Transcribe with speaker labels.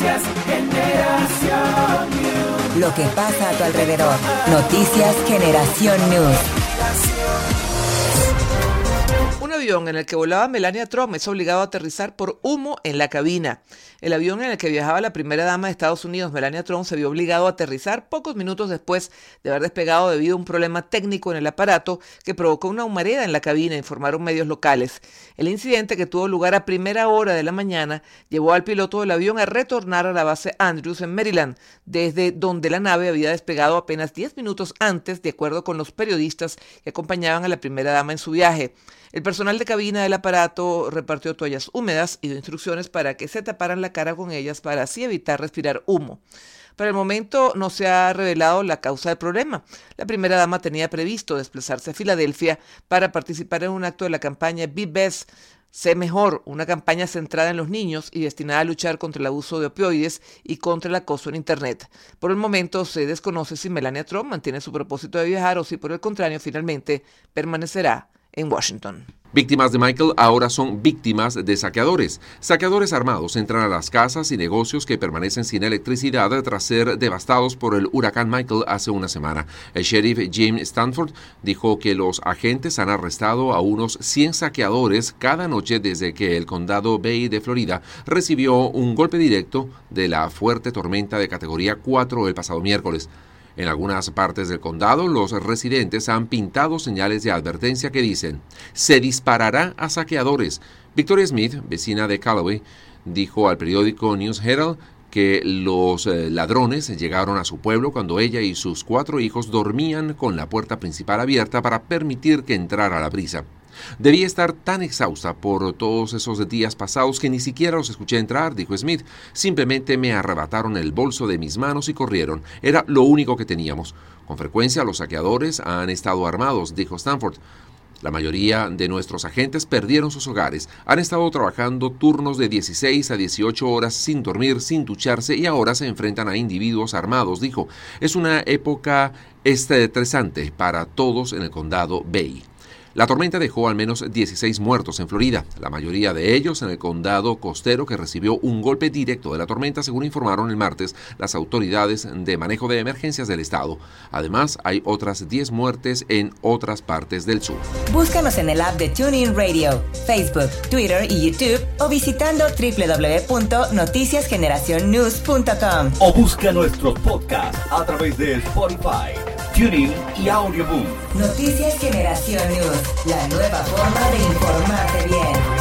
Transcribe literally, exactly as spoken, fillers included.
Speaker 1: Noticias Generación News.
Speaker 2: Lo que pasa a tu alrededor. Noticias Generación News.
Speaker 3: Un avión en el que volaba Melania Trump es obligado a aterrizar por humo en la cabina. El avión en el que viajaba la primera dama de Estados Unidos, Melania Trump, se vio obligado a aterrizar pocos minutos después de haber despegado debido a un problema técnico en el aparato que provocó una humareda en la cabina, informaron medios locales. El incidente, que tuvo lugar a primera hora de la mañana, llevó al piloto del avión a retornar a la base Andrews en Maryland, desde donde la nave había despegado apenas diez minutos antes, de acuerdo con los periodistas que acompañaban a la primera dama en su viaje. El personal de cabina del aparato repartió toallas húmedas y dio instrucciones para que se taparan la cara con ellas para así evitar respirar humo. Para el momento no se ha revelado la causa del problema. La primera dama tenía previsto desplazarse a Filadelfia para participar en un acto de la campaña Be Best, Sé Mejor, una campaña centrada en los niños y destinada a luchar contra el abuso de opioides y contra el acoso en Internet. Por el momento se desconoce si Melania Trump mantiene su propósito de viajar o si por el contrario finalmente permanecerá en Washington.
Speaker 4: Víctimas de Michael ahora son víctimas de saqueadores. Saqueadores armados entran a las casas y negocios que permanecen sin electricidad tras ser devastados por el huracán Michael hace una semana. El sheriff Jim Stanford dijo que los agentes han arrestado a unos cien saqueadores cada noche desde que el condado Bay de Florida recibió un golpe directo de la fuerte tormenta de categoría cuatro el pasado miércoles. En algunas partes del condado, los residentes han pintado señales de advertencia que dicen: se disparará a saqueadores. Victoria Smith, vecina de Callaway, dijo al periódico News Herald que los eh, ladrones llegaron a su pueblo cuando ella y sus cuatro hijos dormían con la puerta principal abierta para permitir que entrara la brisa. Debí estar tan exhausta por todos esos días pasados que ni siquiera los escuché entrar, dijo Smith. Simplemente me arrebataron el bolso de mis manos y corrieron. Era lo único que teníamos. Con frecuencia los saqueadores han estado armados, dijo Stanford. La mayoría de nuestros agentes perdieron sus hogares. Han estado trabajando turnos de dieciséis a dieciocho horas sin dormir, sin ducharse y ahora se enfrentan a individuos armados, dijo. Es una época estresante para todos en el condado Bay. La tormenta dejó al menos dieciséis muertos en Florida, la mayoría de ellos en el condado costero que recibió un golpe directo de la tormenta, según informaron el martes las autoridades de manejo de emergencias del estado. Además, hay otras diez muertes en otras partes del sur.
Speaker 2: Búscanos en el app de TuneIn Radio, Facebook, Twitter y YouTube o visitando doble u doble u doble u punto noticias generación news punto com.
Speaker 5: O busca nuestros podcasts a través de Spotify, TuneIn y Audioboom.
Speaker 2: Noticias Generación News, la nueva forma de informarte bien.